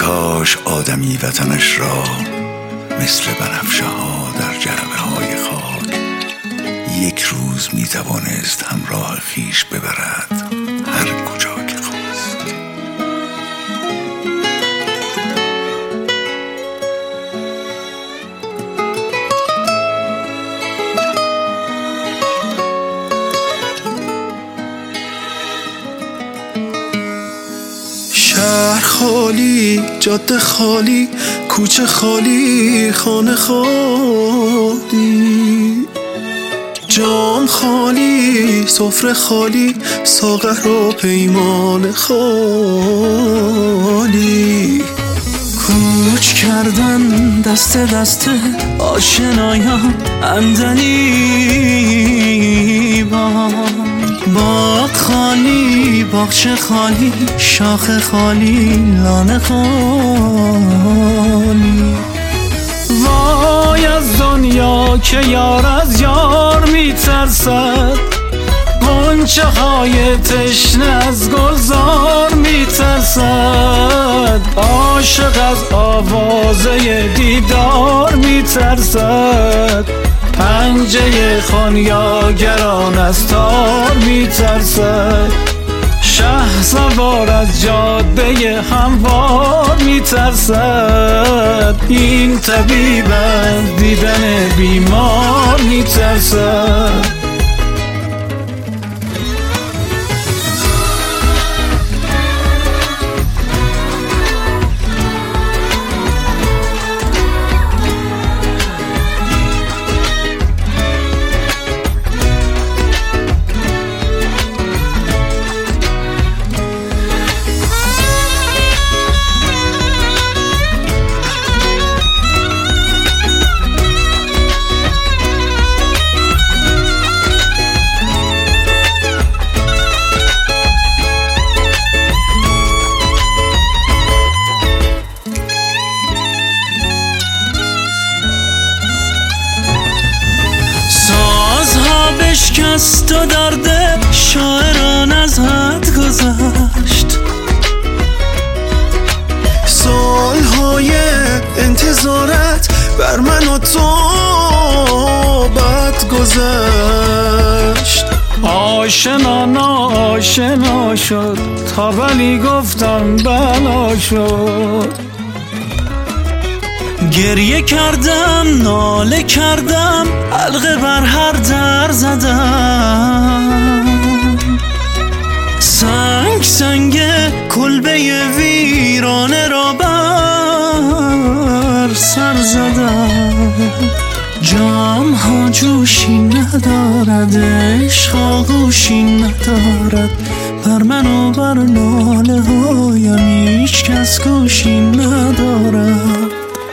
کاش آدمی وطنش را مثل بنفشه ها در جعبه های خاک یک روز می توانست همراه خویش ببرد هر کجا که خواست. شهر خالی، جاده خالی، کوچه خالی، خانه خالی، جام خالی، سفره خالی، ساغر و پیمان خالی. کوچ کردن دست دست آشنایان عندلیبان، باغ خالی، باغچه خالی، شاخه خالی، لانه خالی. وای از دنیا که یار از یار میترسد، غنچه های تشنه از گلزار میترسد، عاشق از آوازه دیدار میترسد، پنجه خانیاگران از تار میترسد، شه سوار از جاده هموار میترسد، این طبیب از دیدن بیمار میترسد. شکست و درد شاعران از حد گذشت، سالهای انتظارت بر من و تو بد گذشت. آشنا ناآشنا شد تا ولی گفتم بلا شد، گریه کردم ناله کردم حلقه بر هر در زدم، سنگ سنگ کلبه ویرانه را بر سر زدم. جام ها جوشی ندارد، عشق آغوشی ندارد، بر من و بر ناله هایم هیچ کس گوشی ندارد.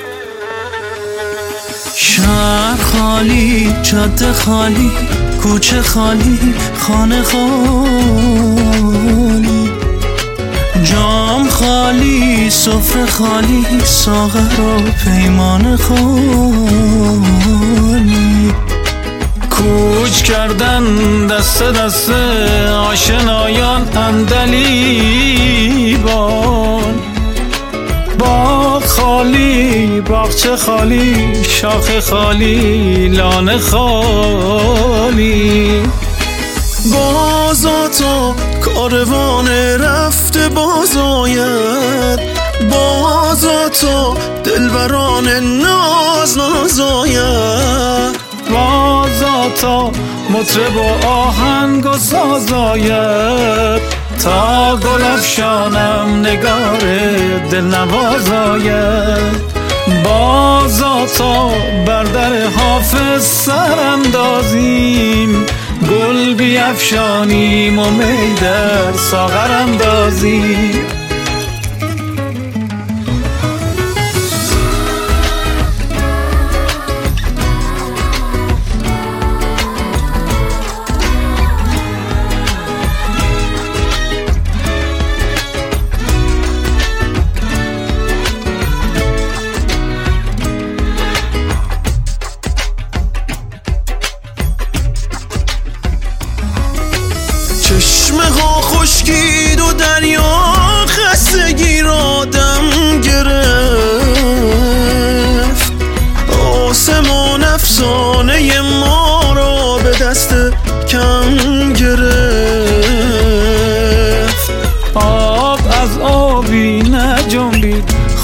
شهر خالی، جاده خالی، کوچه خالی، خانه خالی، جام خالی، سفره خالی، ساغر و پیمان خالی. کوچ کردن دست دست آشنایان عندلیبان، باغ خالی، باغچه خالی، شاخه خالی، لانه خالی. بازا تا کاروان رفته بازاید، بازا تا دلبران ناز نازاید، بازا تا مطرب و آهنگ و سازاید، تا گل افشانم نگار دلنواز آید، بازا تا بر در حافظ سر اندازیم، گل بیفشانیم و می در ساغر اندازیم. چشمه ها خشکید و دریا خستگی را دم گرفت،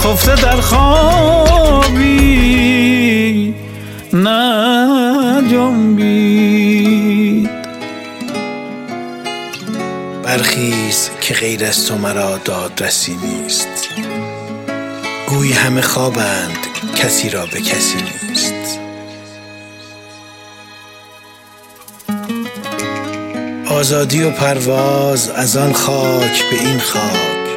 خفته در خوابی نجنبید. برخیز که غیر از تو مرا دادرسی نیست، گویی همه خوابند کسی را به کسی نیست. آزادی و پرواز از آن خاک به این خاک،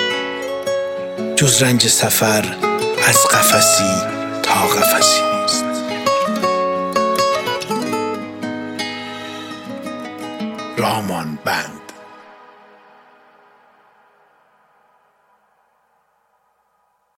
جز رنج سفر از قفسی تا قفسی نیست. رامان بند.